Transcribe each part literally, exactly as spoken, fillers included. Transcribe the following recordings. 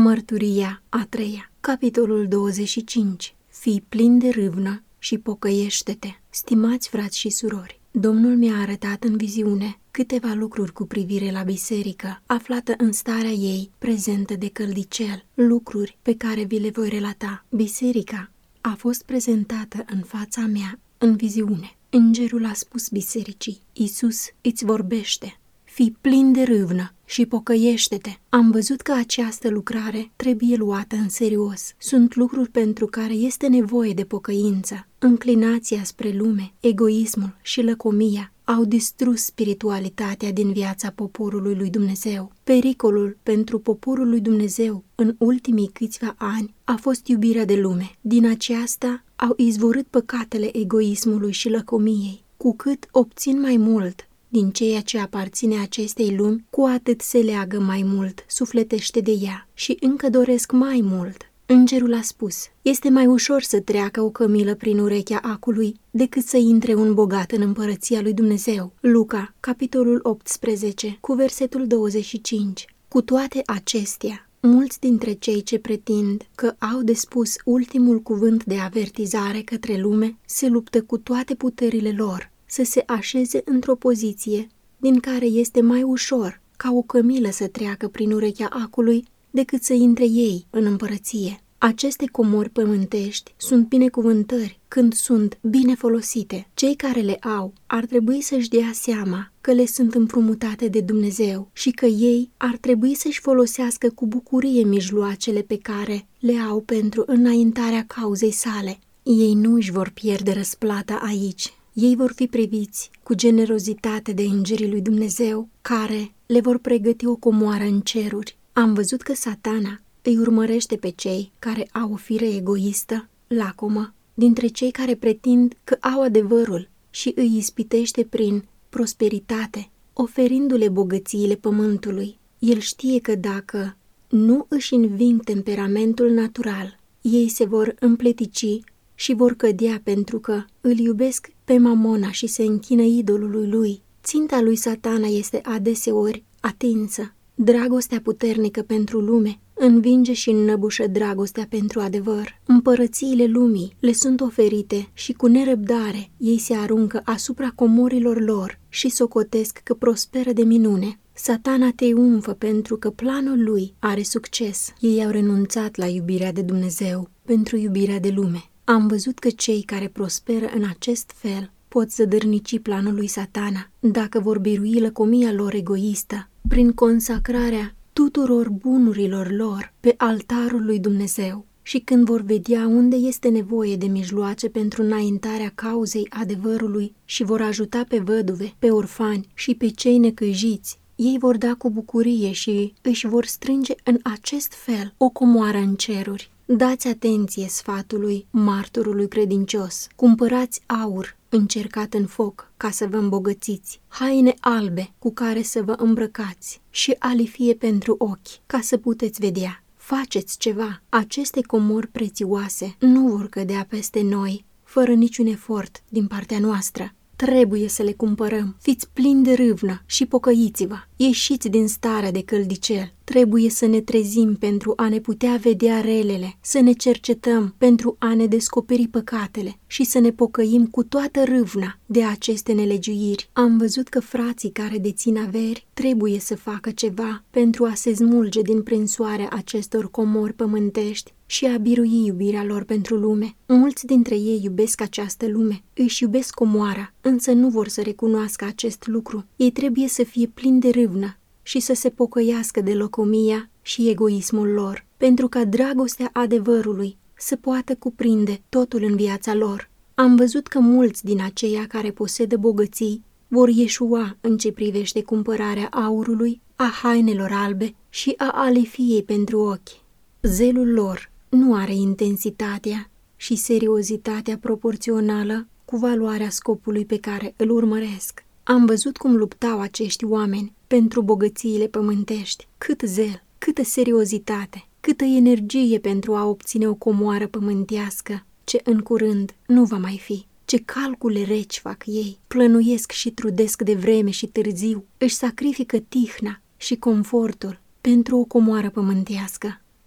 Mărturia a treia, capitolul douăzeci și cinci. Fii plin de râvnă și pocăiește-te. Stimați frați și surori, Domnul mi-a arătat în viziune câteva lucruri cu privire la biserică, aflată în starea ei prezentă de căldicel, lucruri pe care vi le voi relata. Biserica a fost prezentată în fața mea în viziune. Îngerul a spus bisericii: Iisus îți vorbește, fii plin de râvnă și pocăiește-te. Am văzut că această lucrare trebuie luată în serios. Sunt lucruri pentru care este nevoie de pocăință. Înclinația spre lume, egoismul și lăcomia au distrus spiritualitatea din viața poporului lui Dumnezeu. Pericolul pentru poporul lui Dumnezeu în ultimii câțiva ani a fost iubirea de lume. Din aceasta au izvorât păcatele egoismului și lăcomiei. Cu cât obțin mai mult din ceea ce aparține acestei lumi, cu atât se leagă mai mult, sufletește de ea și încă doresc mai mult. Îngerul a spus: este mai ușor să treacă o cămilă prin urechea acului decât să intre un bogat în împărăția lui Dumnezeu. Luca, capitolul optsprezece, cu versetul douăzeci și cinci. Cu toate acestea, mulți dintre cei ce pretind că au de spus ultimul cuvânt de avertizare către lume se luptă cu toate puterile lor să se așeze într-o poziție din care este mai ușor ca o cămilă să treacă prin urechea acului decât să intre ei în împărăție. Aceste comori pământești sunt binecuvântări când sunt bine folosite. Cei care le au ar trebui să-și dea seama că le sunt împrumutate de Dumnezeu și că ei ar trebui să-și folosească cu bucurie mijloacele pe care le au pentru înaintarea cauzei sale. Ei nu își vor pierde răsplata aici. Ei vor fi priviți cu generozitate de îngerii lui Dumnezeu, care le vor pregăti o comoară în ceruri. Am văzut că Satana îi urmărește pe cei care au o fire egoistă, lacomă, dintre cei care pretind că au adevărul și îi ispitește prin prosperitate, oferindu-le bogățiile pământului. El știe că dacă nu își înving temperamentul natural, ei se vor împletici și vor cădea pentru că îl iubesc pe Mamona și se închină idolului lui. Ținta lui Satana este adeseori atinsă. Dragostea puternică pentru lume învinge și înnăbușă dragostea pentru adevăr. Împărățiile lumii le sunt oferite și cu nerăbdare ei se aruncă asupra comorilor lor și socotesc că prosperă de minune. Satana triumfă pentru că planul lui are succes. Ei au renunțat la iubirea de Dumnezeu pentru iubirea de lume. Am văzut că cei care prosperă în acest fel pot zădărnici planul lui Satana dacă vor birui lăcomia lor egoistă prin consacrarea tuturor bunurilor lor pe altarul lui Dumnezeu și când vor vedea unde este nevoie de mijloace pentru înaintarea cauzei adevărului și vor ajuta pe văduve, pe orfani și pe cei necăjiți. Ei vor da cu bucurie și își vor strânge în acest fel o comoară în ceruri. Dați atenție sfatului martorului credincios. Cumpărați aur încercat în foc ca să vă îmbogățiți, haine albe cu care să vă îmbrăcați și alifie pentru ochi ca să puteți vedea. Faceți ceva. Aceste comori prețioase nu vor cădea peste noi fără niciun efort din partea noastră. Trebuie să le cumpărăm. Fiți plini de râvnă și pocăiți-vă. Ieșiți din starea de căldicel. Trebuie să ne trezim pentru a ne putea vedea relele, să ne cercetăm pentru a ne descoperi păcatele și să ne pocăim cu toată râvna de aceste nelegiuiri. Am văzut că frații care dețin averi trebuie să facă ceva pentru a se smulge din prinsoarea acestor comori pământești și a birui iubirea lor pentru lume. Mulți dintre ei iubesc această lume, își iubesc comoara, însă nu vor să recunoască acest lucru. Ei trebuie să fie plini de râvnă și să se pocăiască de locomia și egoismul lor, pentru ca dragostea adevărului să poată cuprinde totul în viața lor. Am văzut că mulți din aceia care posedă bogății vor ieșua în ce privește cumpărarea aurului, a hainelor albe și a alifiei pentru ochi. Zelul lor nu are intensitatea și seriozitatea proporțională cu valoarea scopului pe care îl urmăresc. Am văzut cum luptau acești oameni pentru bogățiile pământești. Cât zel, câtă seriozitate, câtă energie pentru a obține o comoară pământească, ce în curând nu va mai fi. Ce calcule reci fac ei, plănuiesc și trudesc de vreme și târziu, își sacrifică tihna și confortul pentru o comoară pământească.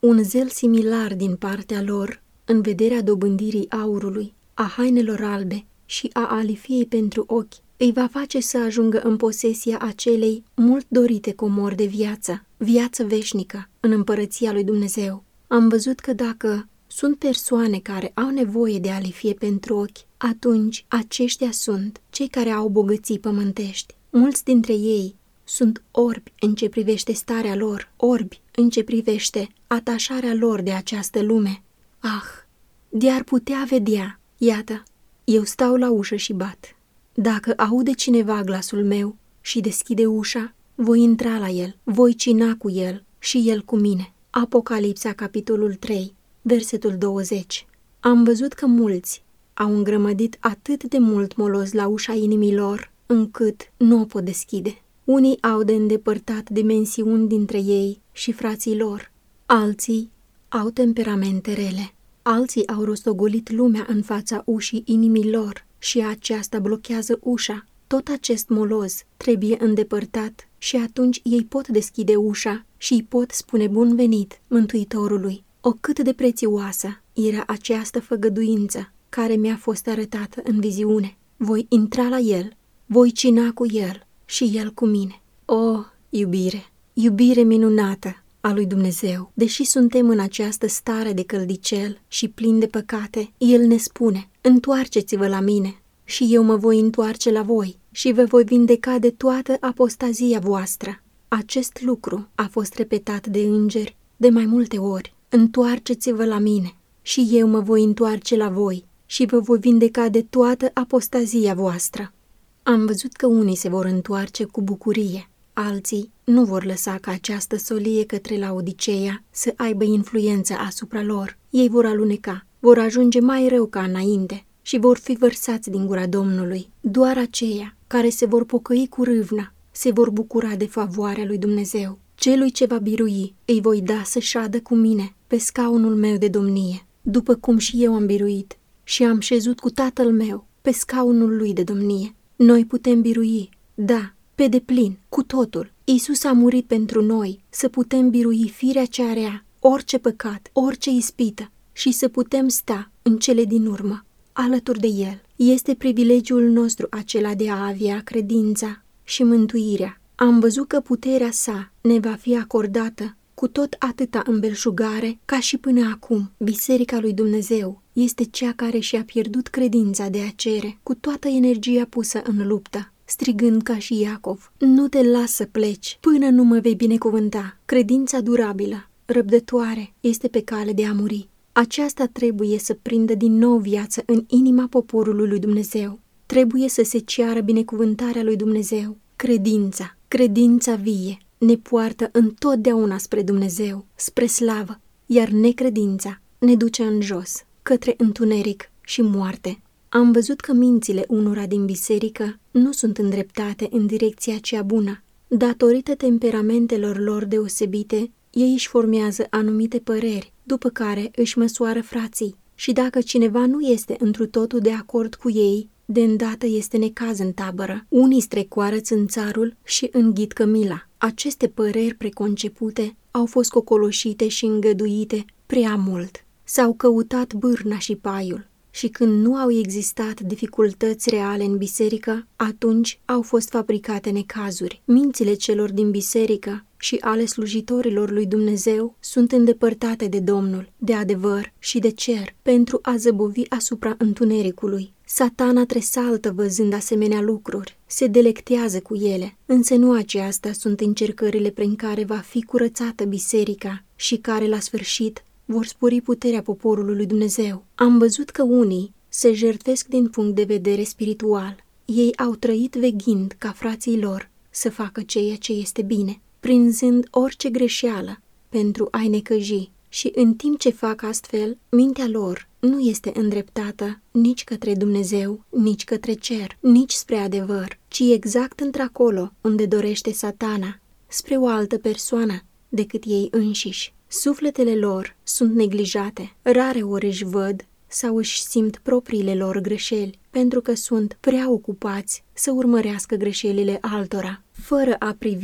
un zel similar din partea lor în vederea dobândirii aurului, a hainelor albe și a alifiei pentru ochi, îi va face să ajungă în posesia acelei mult dorite comori de viață, viață veșnică în împărăția lui Dumnezeu. Am văzut că dacă sunt persoane care au nevoie de alifie pentru ochi, atunci aceștia sunt cei care au bogății pământești. Mulți dintre ei sunt orbi în ce privește starea lor, orbi în ce privește atașarea lor de această lume. Ah, de-ar putea vedea, iată, eu stau la ușă și bat. Dacă aude cineva glasul meu și deschide ușa, voi intra la el, voi cina cu el și el cu mine. Apocalipsa, capitolul trei, versetul douăzeci. Am văzut că mulți au îngrămădit atât de mult moloz la ușa inimii lor, încât nu o pot deschide. Unii au de îndepărtat dimensiuni dintre ei și frații lor, alții au temperamente rele, alții au rostogolit lumea în fața ușii inimii lor și aceasta blochează ușa. Tot acest moloz trebuie îndepărtat și atunci ei pot deschide ușa și îi pot spune bun venit Mântuitorului. O, cât de prețioasă era această făgăduință care mi-a fost arătată în viziune. Voi intra la el, voi cina cu el și el cu mine. O, iubire, iubire minunată a lui Dumnezeu! Deși suntem în această stare de căldicel și plin de păcate, El ne spune, întoarceți-vă la mine și eu mă voi întoarce la voi și vă voi vindeca de toată apostazia voastră. Acest lucru a fost repetat de îngeri de mai multe ori. Întoarceți-vă la mine și eu mă voi întoarce la voi și vă voi vindeca de toată apostazia voastră. Am văzut că unii se vor întoarce cu bucurie, alții nu vor lăsa ca această solie către Laodiceea să aibă influență asupra lor. Ei vor aluneca, vor ajunge mai rău ca înainte și vor fi vărsați din gura Domnului. Doar aceia care se vor pocăi cu râvna se vor bucura de favoarea lui Dumnezeu. Celui ce va birui îi voi da să șadă cu mine pe scaunul meu de domnie, după cum și eu am biruit și am șezut cu Tatăl meu pe scaunul lui de domnie. Noi putem birui, da, pe deplin, cu totul. Iisus a murit pentru noi, să putem birui firea cea rea, orice păcat, orice ispită și să putem sta în cele din urmă, alături de El. Este privilegiul nostru acela de a avea credința și mântuirea. Am văzut că puterea sa ne va fi acordată cu tot atâta îmbelșugare ca și până acum. Biserica lui Dumnezeu este cea care și-a pierdut credința de a cere cu toată energia pusă în luptă, strigând ca și Iacov, nu te las să pleci până nu mă vei binecuvânta. Credința durabilă, răbdătoare, este pe cale de a muri. Aceasta trebuie să prindă din nou viață în inima poporului lui Dumnezeu. Trebuie să se ceară binecuvântarea lui Dumnezeu. Credința, credința vie, ne poartă întotdeauna spre Dumnezeu, spre slavă, iar necredința ne duce în jos, către întuneric și moarte. Am văzut că mințile unora din biserică nu sunt îndreptate în direcția cea bună. Datorită temperamentelor lor deosebite, ei își formează anumite păreri, după care își măsoară frații. Și dacă cineva nu este întru totul de acord cu ei, de îndată este necaz în tabără. Unii strecoară țânțarul și înghit cămila. Aceste păreri preconcepute au fost cocoloșite și îngăduite prea mult. S-au căutat bârna și paiul și când nu au existat dificultăți reale în biserică, atunci au fost fabricate necazuri. Mințile celor din biserică și ale slujitorilor lui Dumnezeu sunt îndepărtate de Domnul, de adevăr și de cer, pentru a zăbovi asupra întunericului. Satana tresaltă văzând asemenea lucruri, se delectează cu ele, însă nu aceasta sunt încercările prin care va fi curățată biserica și care, la sfârșit, vor spori puterea poporului lui Dumnezeu. Am văzut că unii se jertfesc din punct de vedere spiritual. Ei au trăit veghind ca frații lor să facă ceea ce este bine, prinzând orice greșeală pentru a-i necăji. Și în timp ce fac astfel, mintea lor nu este îndreptată nici către Dumnezeu, nici către cer, nici spre adevăr, ci exact într-acolo unde dorește Satana, spre o altă persoană decât ei înșiși. Sufletele lor sunt neglijate, rare ori își văd sau își simt propriile lor greșeli, pentru că sunt prea ocupați să urmărească greșelile altora, fără a privi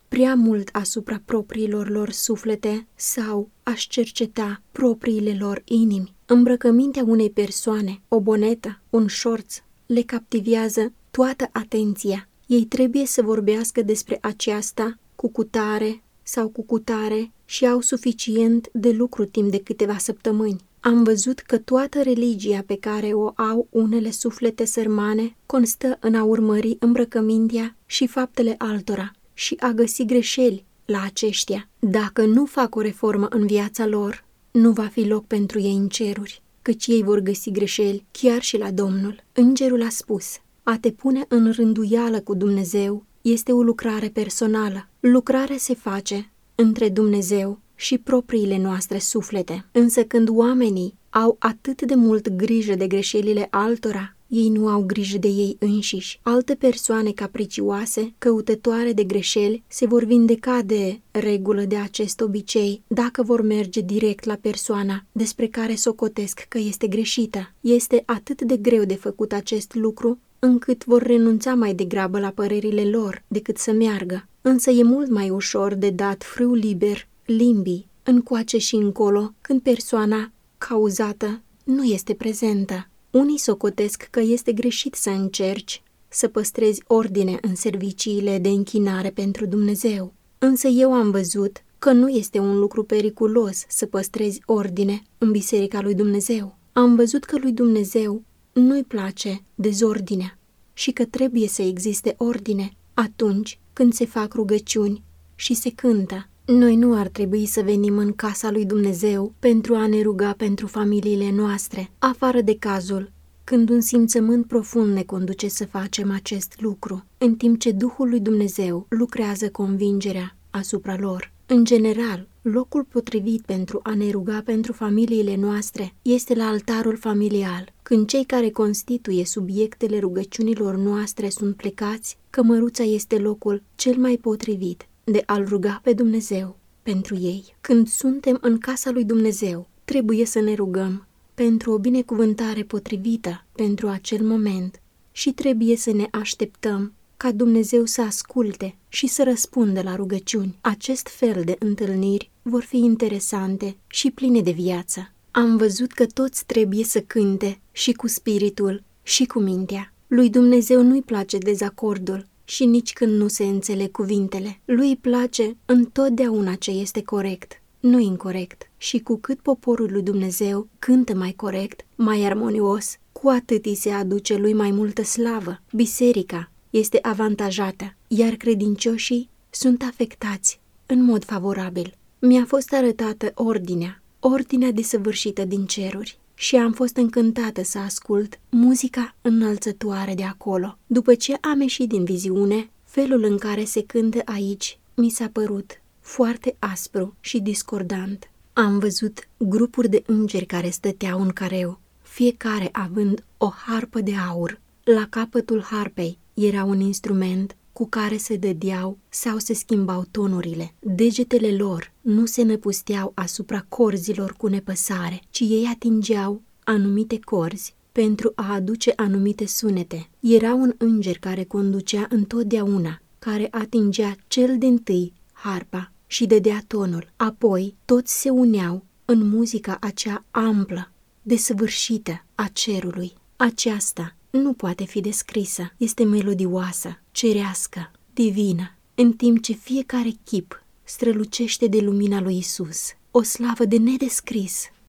prea mult asupra propriilor lor suflete sau aș cerceta propriile lor inimi. Îmbrăcămintea unei persoane, o bonetă, un șorț, le captivează toată atenția. Ei trebuie să vorbească despre aceasta cu cutare sau cu cutare și au suficient de lucru timp de câteva săptămâni. Am văzut că toată religia pe care o au unele suflete sărmane constă în a urmări îmbrăcămintea și faptele altora și a găsi greșeli la aceștia. Dacă nu fac o reformă în viața lor, nu va fi loc pentru ei în ceruri, căci ei vor găsi greșeli chiar și la Domnul. Îngerul a spus: a te pune în rânduială cu Dumnezeu este o lucrare personală. Lucrarea se face între Dumnezeu și propriile noastre suflete. Însă când oamenii au atât de mult grijă de greșelile altora, ei nu au grijă de ei înșiși. Alte persoane capricioase, căutătoare de greșeli, se vor vindeca de regulă de acest obicei dacă vor merge direct la persoana despre care socotesc că este greșită. Este atât de greu de făcut acest lucru, încât vor renunța mai degrabă la părerile lor decât să meargă. Însă e mult mai ușor de dat frâu liber limbii încoace și încolo când persoana cauzată nu este prezentă. Unii socotesc că este greșit să încerci să păstrezi ordine în serviciile de închinare pentru Dumnezeu. Însă eu am văzut că nu este un lucru periculos să păstrezi ordine în biserica lui Dumnezeu. Am văzut că lui Dumnezeu nu-i place dezordinea și că trebuie să existe ordine atunci când se fac rugăciuni și se cântă. Noi nu ar trebui să venim în casa lui Dumnezeu pentru a ne ruga pentru familiile noastre, afară de cazul când un simțământ profund ne conduce să facem acest lucru, în timp ce Duhul lui Dumnezeu lucrează convingerea asupra lor. În general, locul potrivit pentru a ne ruga pentru familiile noastre este la altarul familial. Când cei care constituie subiectele rugăciunilor noastre sunt plecați, cămăruța este locul cel mai potrivit de a-L ruga pe Dumnezeu pentru ei. Când suntem în casa lui Dumnezeu, trebuie să ne rugăm pentru o binecuvântare potrivită pentru acel moment și trebuie să ne așteptăm ca Dumnezeu să asculte și să răspundă la rugăciuni. Acest fel de întâlniri vor fi interesante și pline de viață. Am văzut că toți trebuie să cânte și cu spiritul și cu mintea. Lui Dumnezeu nu-i place dezacordul și nici când nu se înțeleg cuvintele. Lui îi place întotdeauna ce este corect, nu incorect. Și cu cât poporul lui Dumnezeu cântă mai corect, mai armonios, cu atât îi se aduce lui mai multă slavă. Biserica este avantajată, iar credincioșii sunt afectați în mod favorabil. Mi-a fost arătată ordinea, ordinea desăvârșită din ceruri și am fost încântată să ascult muzica înălțătoare de acolo. După ce am ieșit din viziune, felul în care se cântă aici mi s-a părut foarte aspru și discordant. Am văzut grupuri de îngeri care stăteau în careu, fiecare având o harpă de aur. La capătul harpei era un instrument cu care se dădeau sau se schimbau tonurile. Degetele lor nu se năpusteau asupra corzilor cu nepăsare, ci ei atingeau anumite corzi pentru a aduce anumite sunete. Era un înger care conducea întotdeauna, care atingea cel din-tâi harpa și dădea tonul. Apoi toți se uneau în muzica acea amplă, desăvârșită a cerului. Aceasta nu poate fi descrisă. Este melodioasă, cerească, divină, în timp ce fiecare chip strălucește de lumina lui Isus. O slavă de nedescris.